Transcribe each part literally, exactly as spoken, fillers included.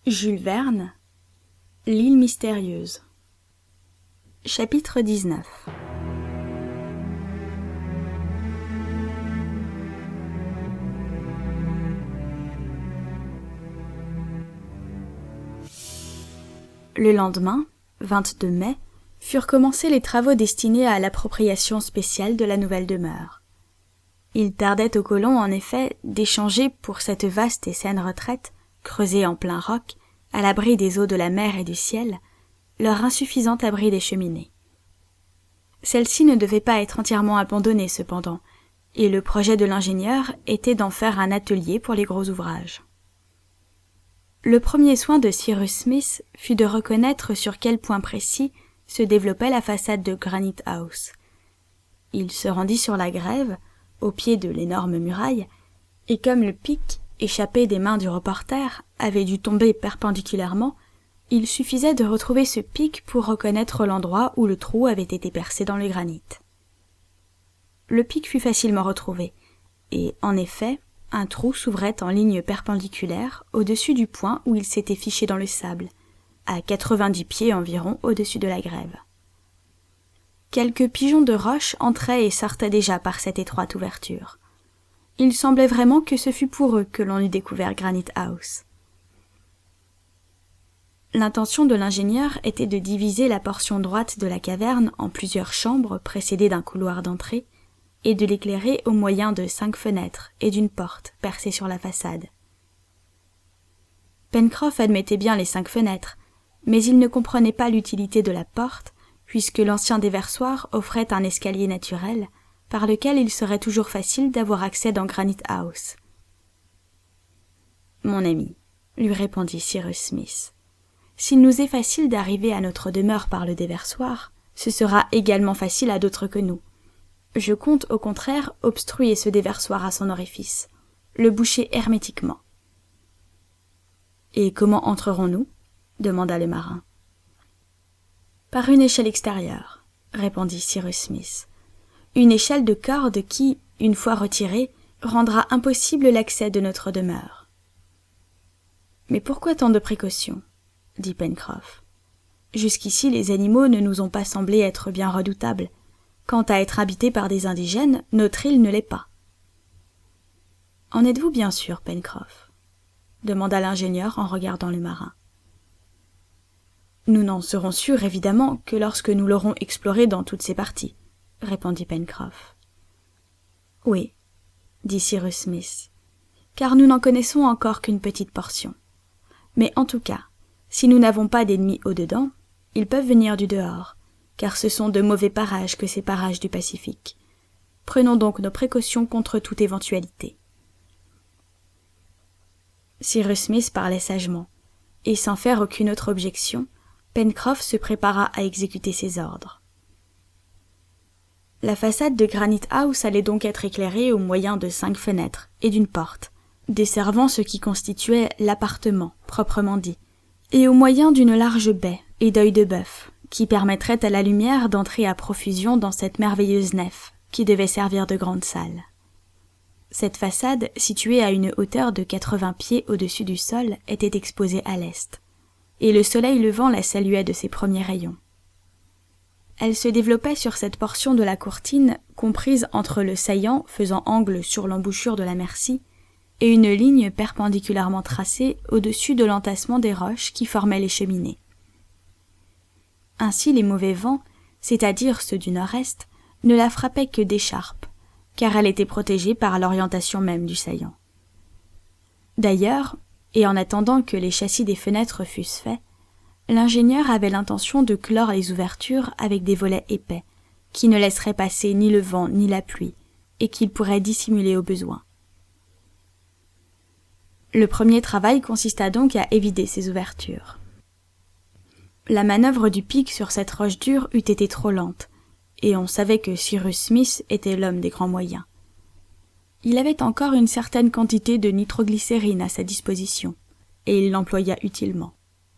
Jules Verne, L'île mystérieuse. Chapitre dix-neuf. Le lendemain, vingt-deux mai, furent commencés les travaux destinés à l'appropriation spéciale de la nouvelle demeure. Il tardait aux colons, en effet, d'échanger pour cette vaste et saine retraite, creusée en plein roc, à l'abri des eaux de la mer et du ciel, leur insuffisant abri des cheminées. Celle-ci ne devait pas être entièrement abandonnée cependant, et le projet de l'ingénieur était d'en faire un atelier pour les gros ouvrages. Le premier soin de Cyrus Smith fut de reconnaître sur quel point précis se développait la façade de Granite House. Il se rendit sur la grève, au pied de l'énorme muraille, et comme le pic, échappé des mains du reporter, avait dû tomber perpendiculairement, il suffisait de retrouver ce pic pour reconnaître l'endroit où le trou avait été percé dans le granit. Le pic fut facilement retrouvé, et, en effet, un trou s'ouvrait en ligne perpendiculaire au-dessus du point où il s'était fiché dans le sable, à quatre-vingt-dix pieds environ au-dessus de la grève. Quelques pigeons de roche entraient et sortaient déjà par cette étroite ouverture. Il semblait vraiment que ce fût pour eux que l'on eût découvert Granite House. L'intention de l'ingénieur était de diviser la portion droite de la caverne en plusieurs chambres précédées d'un couloir d'entrée et de l'éclairer au moyen de cinq fenêtres et d'une porte percée sur la façade. Pencroff admettait bien les cinq fenêtres, mais il ne comprenait pas l'utilité de la porte, puisque l'ancien déversoir offrait un escalier naturel, par lequel il serait toujours facile d'avoir accès dans Granite House. « Mon ami, » lui répondit Cyrus Smith, « s'il nous est facile d'arriver à notre demeure par le déversoir, ce sera également facile à d'autres que nous. Je compte, au contraire, obstruer ce déversoir à son orifice, le boucher hermétiquement. »« Et comment entrerons-nous » demanda le marin. « Par une échelle extérieure, » répondit Cyrus Smith. Une échelle de corde qui, une fois retirée, rendra impossible l'accès de notre demeure. « Mais pourquoi tant de précautions ?» dit Pencroff. « Jusqu'ici, les animaux ne nous ont pas semblé être bien redoutables. Quant à être habitée par des indigènes, notre île ne l'est pas. »« En êtes-vous bien sûr, Pencroff ?» demanda l'ingénieur en regardant le marin. « Nous n'en serons sûrs, évidemment, que lorsque nous l'aurons exploré dans toutes ses parties, » répondit Pencroff. « Oui, » dit Cyrus Smith, « car nous n'en connaissons encore qu'une petite portion. Mais en tout cas, si nous n'avons pas d'ennemis au-dedans, ils peuvent venir du dehors, car ce sont de mauvais parages que ces parages du Pacifique. Prenons donc nos précautions contre toute éventualité. » Cyrus Smith parlait sagement, et sans faire aucune autre objection, Pencroff se prépara à exécuter ses ordres. La façade de Granite House allait donc être éclairée au moyen de cinq fenêtres et d'une porte, desservant ce qui constituait l'appartement, proprement dit, et au moyen d'une large baie et d'œils de bœuf, qui permettrait à la lumière d'entrer à profusion dans cette merveilleuse nef, qui devait servir de grande salle. Cette façade, située à une hauteur de quatre-vingts pieds au-dessus du sol, était exposée à l'est, et le soleil levant la saluait de ses premiers rayons. Elle se développait sur cette portion de la courtine comprise entre le saillant faisant angle sur l'embouchure de la Mercy et une ligne perpendiculairement tracée au-dessus de l'entassement des roches qui formaient les cheminées. Ainsi les mauvais vents, c'est-à-dire ceux du nord-est, ne la frappaient que d'écharpe, car elle était protégée par l'orientation même du saillant. D'ailleurs, et en attendant que les châssis des fenêtres fussent faits, l'ingénieur avait l'intention de clore les ouvertures avec des volets épais, qui ne laisseraient passer ni le vent ni la pluie, et qu'il pourrait dissimuler au besoin. Le premier travail consista donc à évider ces ouvertures. La manœuvre du pic sur cette roche dure eût été trop lente, et on savait que Cyrus Smith était l'homme des grands moyens. Il avait encore une certaine quantité de nitroglycérine à sa disposition, et il l'employa utilement.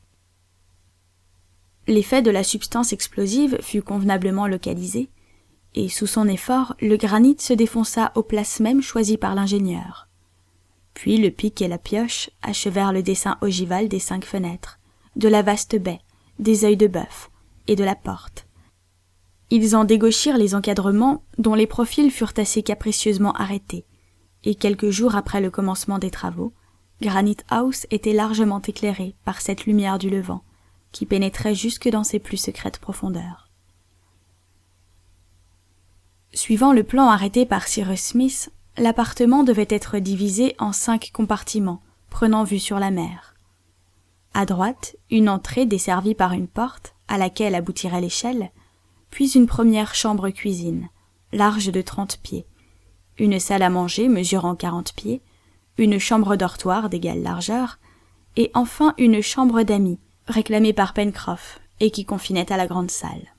L'effet de la substance explosive fut convenablement localisé, et sous son effort, le granit se défonça aux places mêmes choisies par l'ingénieur. Puis le pic et la pioche achevèrent le dessin ogival des cinq fenêtres, de la vaste baie, des œils de bœuf et de la porte. Ils en dégauchirent les encadrements dont les profils furent assez capricieusement arrêtés, et quelques jours après le commencement des travaux, Granite House était largement éclairé par cette lumière du levant, qui pénétrait jusque dans ses plus secrètes profondeurs. Suivant le plan arrêté par Cyrus Smith, l'appartement devait être divisé en cinq compartiments, prenant vue sur la mer. À droite, une entrée desservie par une porte, à laquelle aboutirait l'échelle, puis une première chambre-cuisine, large de trente pieds, une salle à manger mesurant quarante pieds, une chambre dortoir d'égale largeur, et enfin une chambre d'amis, réclamée par Pencroff, et qui confinait à la grande salle.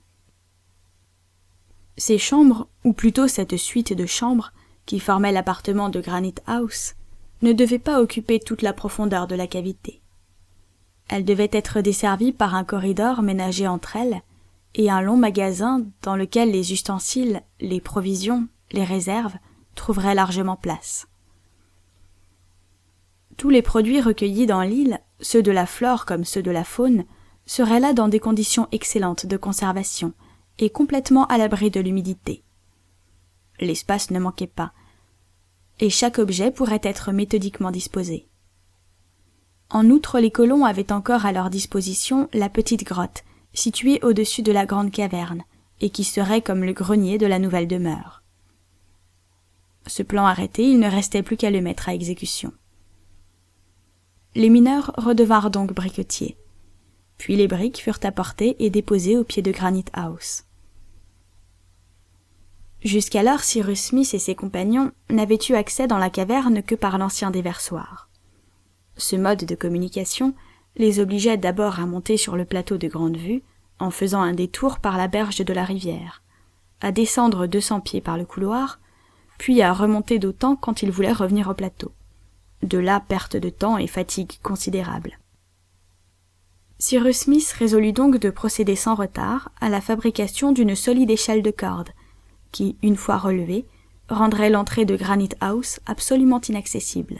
Ces chambres, ou plutôt cette suite de chambres, qui formait l'appartement de Granite House, ne devaient pas occuper toute la profondeur de la cavité. Elles devaient être desservies par un corridor ménagé entre elles, et un long magasin dans lequel les ustensiles, les provisions, les réserves trouveraient largement place. Tous les produits recueillis dans l'île, ceux de la flore comme ceux de la faune, seraient là dans des conditions excellentes de conservation et complètement à l'abri de l'humidité. L'espace ne manquait pas, et chaque objet pourrait être méthodiquement disposé. En outre, les colons avaient encore à leur disposition la petite grotte, située au-dessus de la grande caverne, et qui serait comme le grenier de la nouvelle demeure. Ce plan arrêté, il ne restait plus qu'à le mettre à exécution. Les mineurs redevinrent donc briquetiers. Puis les briques furent apportées et déposées au pied de Granite House. Jusqu'alors, Cyrus Smith et ses compagnons n'avaient eu accès dans la caverne que par l'ancien déversoir. Ce mode de communication les obligeait d'abord à monter sur le plateau de grande vue, en faisant un détour par la berge de la rivière, à descendre deux cents pieds par le couloir, puis à remonter d'autant quand ils voulaient revenir au plateau. De là, perte de temps et fatigue considérable. Cyrus Smith résolut donc de procéder sans retard à la fabrication d'une solide échelle de corde, qui, une fois relevée, rendrait l'entrée de Granite House absolument inaccessible.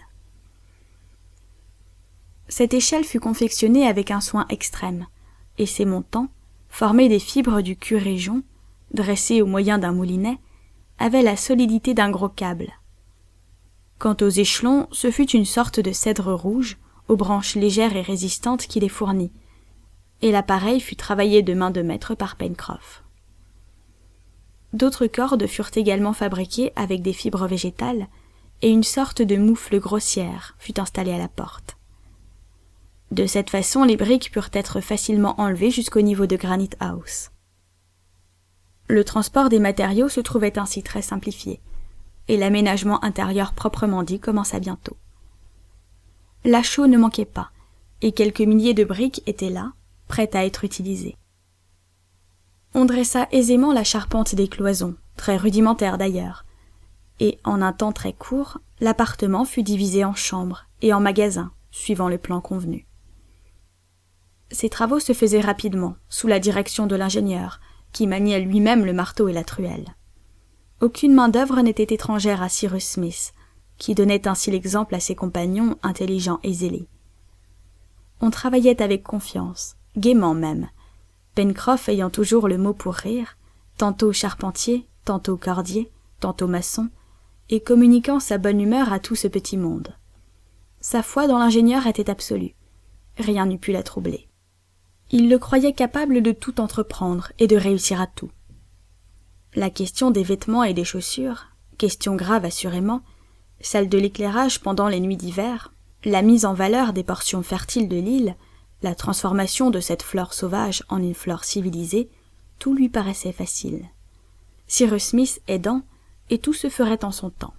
Cette échelle fut confectionnée avec un soin extrême, et ses montants, formés des fibres du curéjon, dressés au moyen d'un moulinet, avaient la solidité d'un gros câble. Quant aux échelons, ce fut une sorte de cèdre rouge, aux branches légères et résistantes qui les fournit, et l'appareil fut travaillé de main de maître par Pencroff. D'autres cordes furent également fabriquées avec des fibres végétales, et une sorte de moufle grossière fut installée à la porte. De cette façon, les briques purent être facilement enlevées jusqu'au niveau de Granite House. Le transport des matériaux se trouvait ainsi très simplifié, et l'aménagement intérieur proprement dit commença bientôt. La chaux ne manquait pas, et quelques milliers de briques étaient là, prêtes à être utilisées. On dressa aisément la charpente des cloisons, très rudimentaire d'ailleurs, et en un temps très court, l'appartement fut divisé en chambres et en magasins, suivant le plan convenu. Ces travaux se faisaient rapidement, sous la direction de l'ingénieur, qui maniait lui-même le marteau et la truelle. Aucune main-d'œuvre n'était étrangère à Cyrus Smith, qui donnait ainsi l'exemple à ses compagnons intelligents et zélés. On travaillait avec confiance, gaiement même, Pencroff ayant toujours le mot pour rire, tantôt charpentier, tantôt cordier, tantôt maçon, et communiquant sa bonne humeur à tout ce petit monde. Sa foi dans l'ingénieur était absolue. Rien n'eût pu la troubler. Il le croyait capable de tout entreprendre et de réussir à tout. La question des vêtements et des chaussures, question grave assurément, celle de l'éclairage pendant les nuits d'hiver, la mise en valeur des portions fertiles de l'île, la transformation de cette flore sauvage en une flore civilisée, tout lui paraissait facile. Cyrus Smith aidant, et tout se ferait en son temps.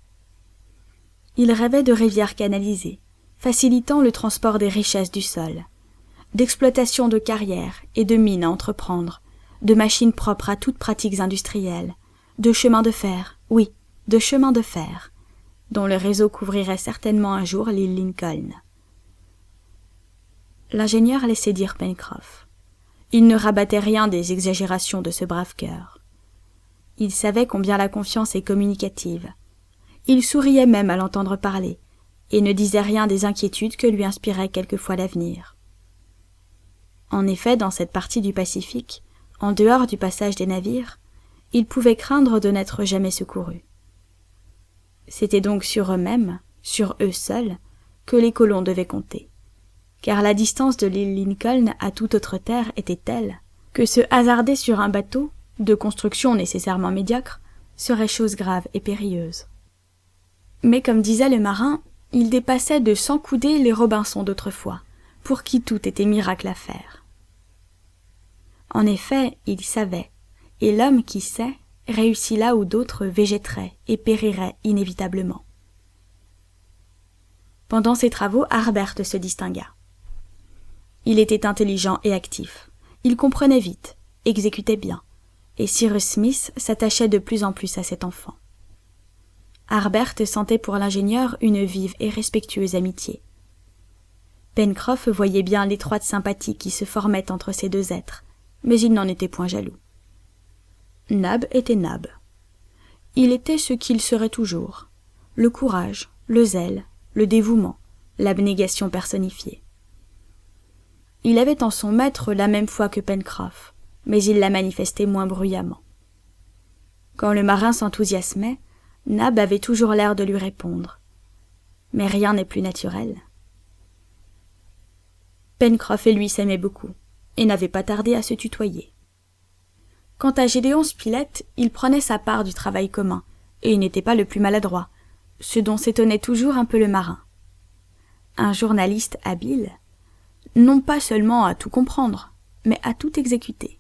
Il rêvait de rivières canalisées, facilitant le transport des richesses du sol, d'exploitation de carrières et de mines à entreprendre, de machines propres à toutes pratiques industrielles, de chemins de fer, oui, de chemins de fer, dont le réseau couvrirait certainement un jour l'île Lincoln. L'ingénieur laissait dire Pencroff. Il ne rabattait rien des exagérations de ce brave cœur. Il savait combien la confiance est communicative. Il souriait même à l'entendre parler, et ne disait rien des inquiétudes que lui inspirait quelquefois l'avenir. En effet, dans cette partie du Pacifique, en dehors du passage des navires, ils pouvaient craindre de n'être jamais secourus. C'était donc sur eux-mêmes, sur eux seuls, que les colons devaient compter, car la distance de l'île Lincoln à toute autre terre était telle que se hasarder sur un bateau, de construction nécessairement médiocre, serait chose grave et périlleuse. Mais comme disait le marin, il dépassait de cent coudées les Robinson d'autrefois, pour qui tout était miracle à faire. En effet, il savait, et l'homme qui sait réussit là où d'autres végéteraient et périraient inévitablement. Pendant ses travaux, Harbert se distingua. Il était intelligent et actif, il comprenait vite, exécutait bien, et Cyrus Smith s'attachait de plus en plus à cet enfant. Harbert sentait pour l'ingénieur une vive et respectueuse amitié. Pencroff voyait bien l'étroite sympathie qui se formait entre ces deux êtres, mais il n'en était point jaloux. Nab était Nab. Il était ce qu'il serait toujours, le courage, le zèle, le dévouement, l'abnégation personnifiée. Il avait en son maître la même foi que Pencroff, mais il la manifestait moins bruyamment. Quand le marin s'enthousiasmait, Nab avait toujours l'air de lui répondre. Mais rien n'est plus naturel. Pencroff et lui s'aimaient beaucoup, et n'avaient pas tardé à se tutoyer. Quant à Gédéon Spilett, il prenait sa part du travail commun, et il n'était pas le plus maladroit, ce dont s'étonnait toujours un peu le marin. Un journaliste habile, non pas seulement à tout comprendre, mais à tout exécuter.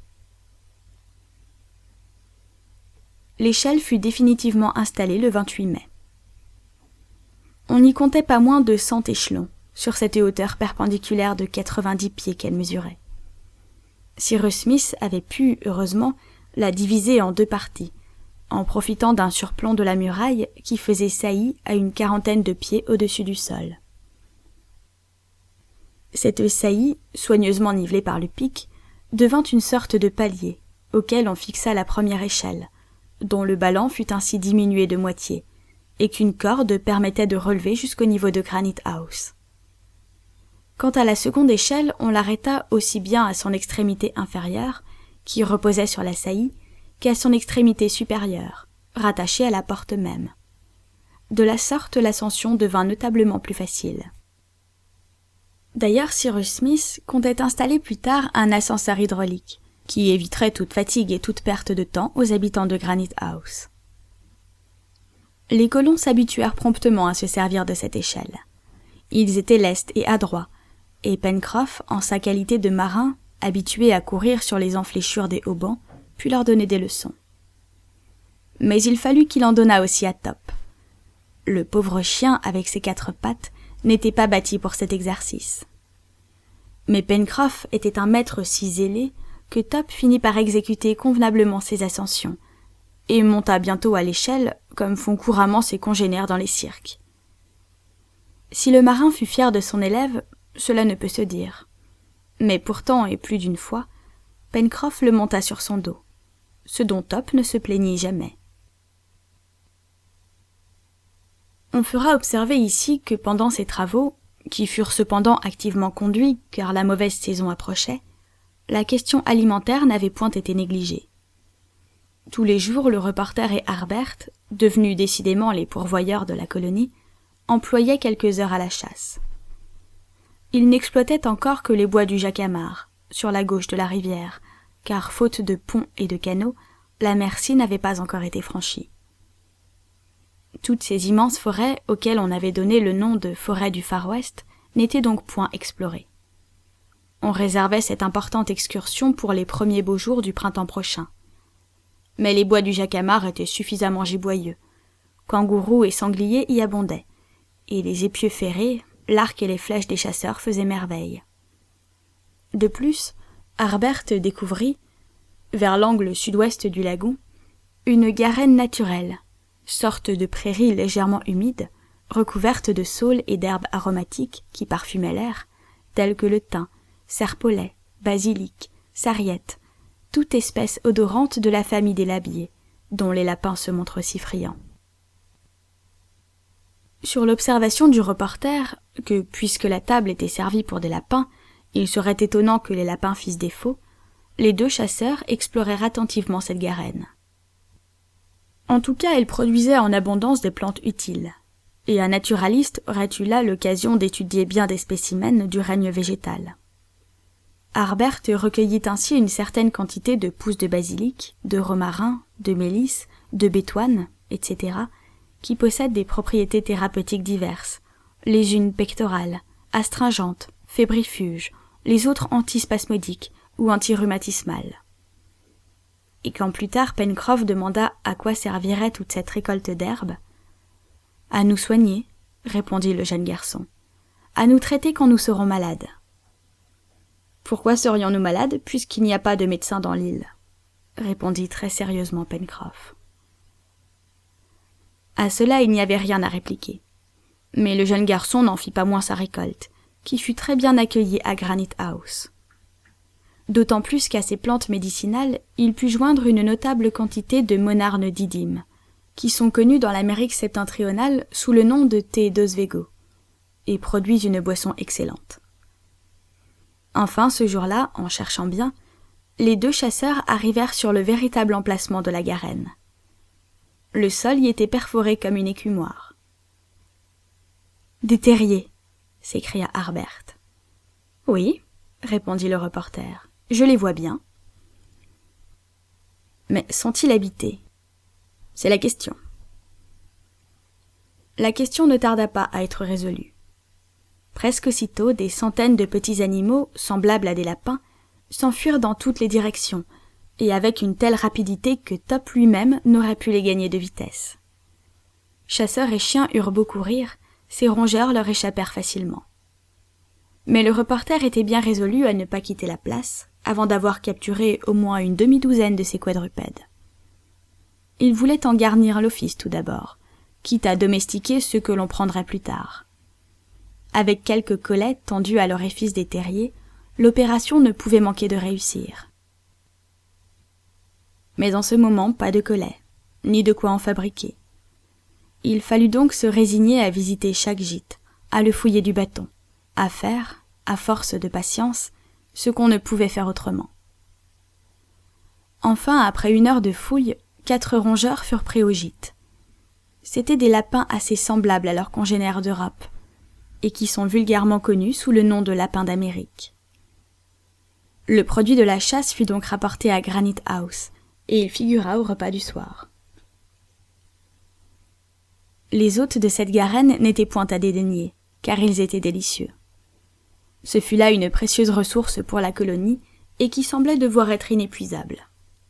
L'échelle fut définitivement installée le vingt-huit mai. On n'y comptait pas moins de cent échelons, sur cette hauteur perpendiculaire de quatre-vingt-dix pieds qu'elle mesurait. Cyrus Smith avait pu, heureusement, la diviser en deux parties, en profitant d'un surplomb de la muraille qui faisait saillie à une quarantaine de pieds au-dessus du sol. Cette saillie, soigneusement nivelée par le pic, devint une sorte de palier, auquel on fixa la première échelle, dont le ballant fut ainsi diminué de moitié, et qu'une corde permettait de relever jusqu'au niveau de Granite House. Quant à la seconde échelle, on l'arrêta aussi bien à son extrémité inférieure, qui reposait sur la saillie, qu'à son extrémité supérieure, rattachée à la porte même. De la sorte, l'ascension devint notablement plus facile. D'ailleurs, Cyrus Smith comptait installer plus tard un ascenseur hydraulique, qui éviterait toute fatigue et toute perte de temps aux habitants de Granite House. Les colons s'habituèrent promptement à se servir de cette échelle. Ils étaient lestes et adroits, et Pencroff, en sa qualité de marin, habitué à courir sur les enfléchures des haubans, put leur donner des leçons. Mais il fallut qu'il en donnât aussi à Top. Le pauvre chien, avec ses quatre pattes, n'était pas bâti pour cet exercice. Mais Pencroff était un maître si zélé que Top finit par exécuter convenablement ses ascensions, et monta bientôt à l'échelle, comme font couramment ses congénères dans les cirques. Si le marin fut fier de son élève, cela ne peut se dire. Mais pourtant, et plus d'une fois, Pencroff le monta sur son dos, ce dont Top ne se plaignit jamais. On fera observer ici que pendant ces travaux, qui furent cependant activement conduits car la mauvaise saison approchait, la question alimentaire n'avait point été négligée. Tous les jours, le reporter et Harbert, devenus décidément les pourvoyeurs de la colonie, employaient quelques heures à la chasse. Ils n'exploitaient encore que les bois du Jacamar, sur la gauche de la rivière, car faute de ponts et de canaux, la Mercy n'avait pas encore été franchie. Toutes ces immenses forêts, auxquelles on avait donné le nom de forêts du Far West, n'étaient donc point explorées. On réservait cette importante excursion pour les premiers beaux jours du printemps prochain. Mais les bois du Jacamar étaient suffisamment giboyeux. Kangourous et sangliers y abondaient, et les épieux ferrés, l'arc et les flèches des chasseurs faisaient merveille. De plus, Harbert découvrit, vers l'angle sud-ouest du lagon, une garenne naturelle, sorte de prairie légèrement humide, recouverte de saules et d'herbes aromatiques qui parfumaient l'air, telles que le thym, serpolet, basilic, sarriette, toute espèce odorante de la famille des labiers, dont les lapins se montrent si friands. Sur l'observation du reporter que, puisque la table était servie pour des lapins, il serait étonnant que les lapins fissent défaut, les deux chasseurs explorèrent attentivement cette garenne. En tout cas, elle produisait en abondance des plantes utiles, et un naturaliste aurait eu là l'occasion d'étudier bien des spécimens du règne végétal. Harbert recueillit ainsi une certaine quantité de pousses de basilic, de romarin, de mélisse, de bétoine, et cetera, qui possèdent des propriétés thérapeutiques diverses, les unes pectorales, astringentes, fébrifuges, les autres antispasmodiques ou antirhumatismales. Et quand plus tard Pencroff demanda à quoi servirait toute cette récolte d'herbes, « À nous soigner, » répondit le jeune garçon, « à nous traiter quand nous serons malades. »« Pourquoi serions-nous malades puisqu'il n'y a pas de médecin dans l'île ?» répondit très sérieusement Pencroff. À cela il n'y avait rien à répliquer. Mais le jeune garçon n'en fit pas moins sa récolte, qui fut très bien accueillie à Granite House. D'autant plus qu'à ces plantes médicinales, il put joindre une notable quantité de monarnes didymes, qui sont connus dans l'Amérique septentrionale sous le nom de thé d'Oswego, et produisent une boisson excellente. Enfin, ce jour-là, en cherchant bien, les deux chasseurs arrivèrent sur le véritable emplacement de la garenne. Le sol y était perforé comme une écumoire. « Des terriers !» s'écria Harbert. « Oui, » répondit le reporter, « je les vois bien. »« Mais sont-ils habités ? C'est la question. » La question ne tarda pas à être résolue. Presque aussitôt, des centaines de petits animaux, semblables à des lapins, s'enfuirent dans toutes les directions, et avec une telle rapidité que Top lui-même n'aurait pu les gagner de vitesse. Chasseurs et chiens eurent beau courir, ces rongeurs leur échappèrent facilement. Mais le reporter était bien résolu à ne pas quitter la place, avant d'avoir capturé au moins une demi-douzaine de ces quadrupèdes. Il voulait en garnir l'office tout d'abord, quitte à domestiquer ceux que l'on prendrait plus tard. Avec quelques collets tendus à l'orifice des terriers, l'opération ne pouvait manquer de réussir. Mais en ce moment, pas de collets, ni de quoi en fabriquer. Il fallut donc se résigner à visiter chaque gîte, à le fouiller du bâton, à faire, à force de patience, ce qu'on ne pouvait faire autrement. Enfin, après une heure de fouille, quatre rongeurs furent pris au gîte. C'étaient des lapins assez semblables à leurs congénères d'Europe, et qui sont vulgairement connus sous le nom de lapins d'Amérique. Le produit de la chasse fut donc rapporté à Granite House, et il figura au repas du soir. Les hôtes de cette garenne n'étaient point à dédaigner, car ils étaient délicieux. Ce fut là une précieuse ressource pour la colonie, et qui semblait devoir être inépuisable.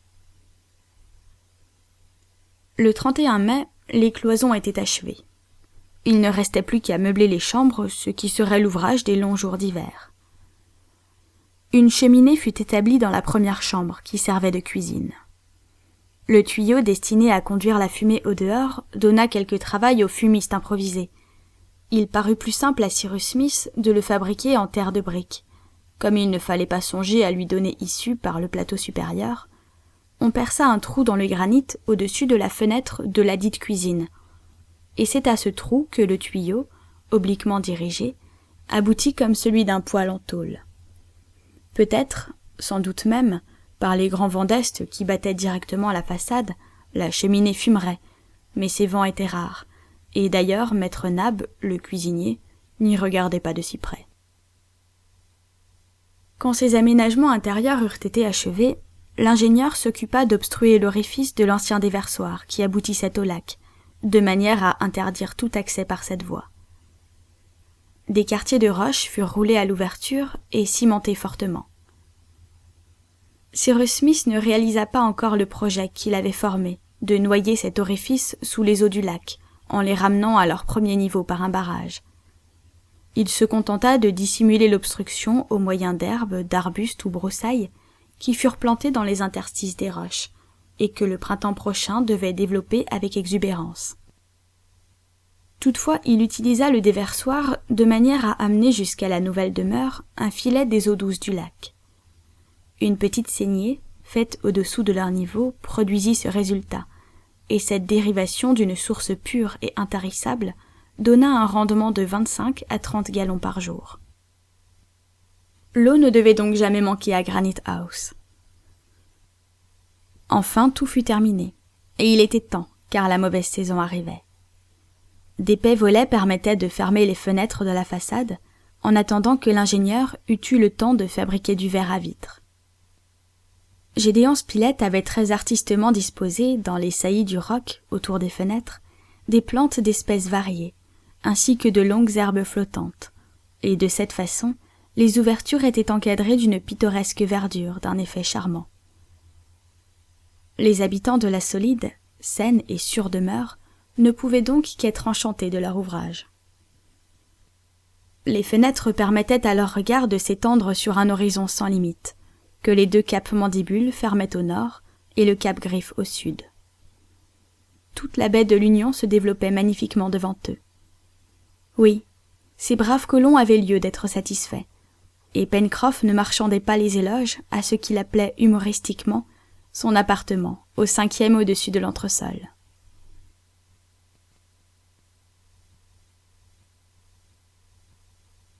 Le trente et un mai, les cloisons étaient achevées. Il ne restait plus qu'à meubler les chambres, ce qui serait l'ouvrage des longs jours d'hiver. Une cheminée fut établie dans la première chambre, qui servait de cuisine. Le tuyau destiné à conduire la fumée au dehors donna quelque travail au fumiste improvisé. Il parut plus simple à Cyrus Smith de le fabriquer en terre de briques. Comme il ne fallait pas songer à lui donner issue par le plateau supérieur, on perça un trou dans le granit au-dessus de la fenêtre de la dite cuisine, et c'est à ce trou que le tuyau, obliquement dirigé, aboutit comme celui d'un poêle en tôle. Peut-être, sans doute même, par les grands vents d'est qui battaient directement à la façade, la cheminée fumerait, mais ces vents étaient rares, et d'ailleurs maître Nab, le cuisinier, n'y regardait pas de si près. Quand ces aménagements intérieurs eurent été achevés, l'ingénieur s'occupa d'obstruer l'orifice de l'ancien déversoir qui aboutissait au lac, de manière à interdire tout accès par cette voie. Des quartiers de roches furent roulés à l'ouverture et cimentés fortement. Cyrus Smith ne réalisa pas encore le projet qu'il avait formé, de noyer cet orifice sous les eaux du lac, en les ramenant à leur premier niveau par un barrage. Il se contenta de dissimuler l'obstruction au moyen d'herbes, d'arbustes ou broussailles qui furent plantées dans les interstices des roches, et que le printemps prochain devait développer avec exubérance. Toutefois, il utilisa le déversoir de manière à amener jusqu'à la nouvelle demeure un filet des eaux douces du lac. Une petite saignée, faite au-dessous de leur niveau, produisit ce résultat, et cette dérivation d'une source pure et intarissable donna un rendement de vingt-cinq à trente gallons par jour. L'eau ne devait donc jamais manquer à Granite House. Enfin, tout fut terminé, et il était temps, car la mauvaise saison arrivait. D'épais volets permettaient de fermer les fenêtres de la façade, en attendant que l'ingénieur eût eu le temps de fabriquer du verre à vitre. Gédéon Spilett avait très artistement disposé, dans les saillies du roc, autour des fenêtres, des plantes d'espèces variées, ainsi que de longues herbes flottantes, et de cette façon, les ouvertures étaient encadrées d'une pittoresque verdure d'un effet charmant. Les habitants de la solide, saine et sûre demeure ne pouvaient donc qu'être enchantés de leur ouvrage. Les fenêtres permettaient à leur regard de s'étendre sur un horizon sans limite, que les deux caps Mandibule fermaient au nord et le cap Griffe au sud. Toute la baie de l'Union se développait magnifiquement devant eux. Oui, ces braves colons avaient lieu d'être satisfaits, et Pencroff ne marchandait pas les éloges à ce qu'il appelait humoristiquement son appartement au cinquième au-dessus de l'entresol.